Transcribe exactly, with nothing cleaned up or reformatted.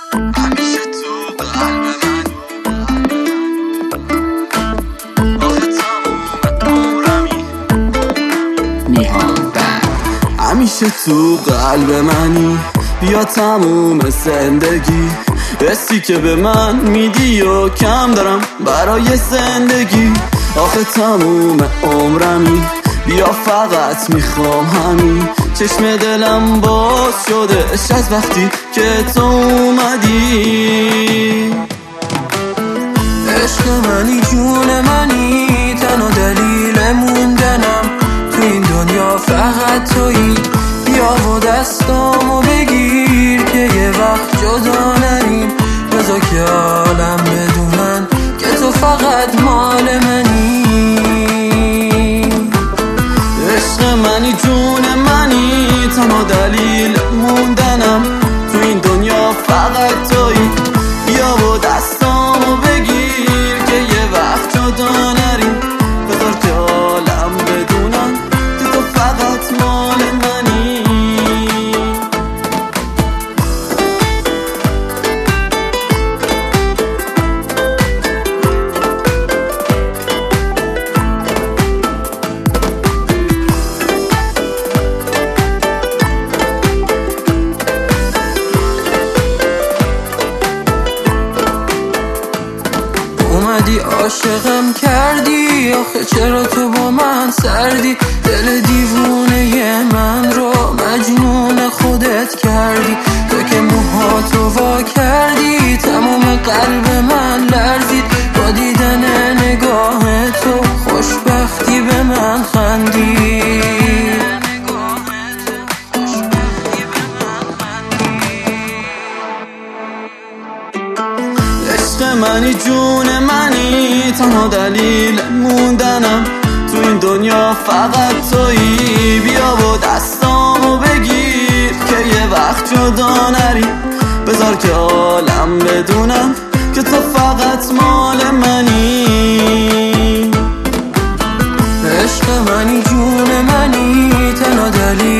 همیشه تو قلب من آخه تموم عمرمی نیهان بند. همیشه تو قلب منی، بیا تموم زندگی. حسی که به من میدی و کم دارم برای زندگی. آخه تموم عمرمی، بیا فقط میخوام همین. چشم دلم باز شده از وقتی که تو اومدی. عشق منی، جون منی، تنها دلیل موندنم تو این دنیا فقط تویی. بیا و دستامو بگیر که یه وقت جدا نریم. بذار که عالم بدونن که تو فقط مال منی. عشق منی، جون منی، تنها دلیل موندنم تو این دنیا فقط تویی. بیا و دستامو بگیر که یه وقت جدا نریم. بذار که عالم بدونن که تو فقط مال منی. اومدی عاشقم کردی، آخه چرا تو با من سردی؟ دل دیوونه من رو مجنون خودت کردی. تو که موهاتو وا کردی، تموم قلب من لرزید. با دیدن نگاه تو خوشبختی به من خندی. عشق منی، جون منی، تنها دلیل موندنم تو این دنیا فقط تویی. بیا و دستامو بگیر که یه وقت جدا نریم. بذار که عالم بدونم که تو فقط مال منی. عشق منی، جون منی، تنها دلیل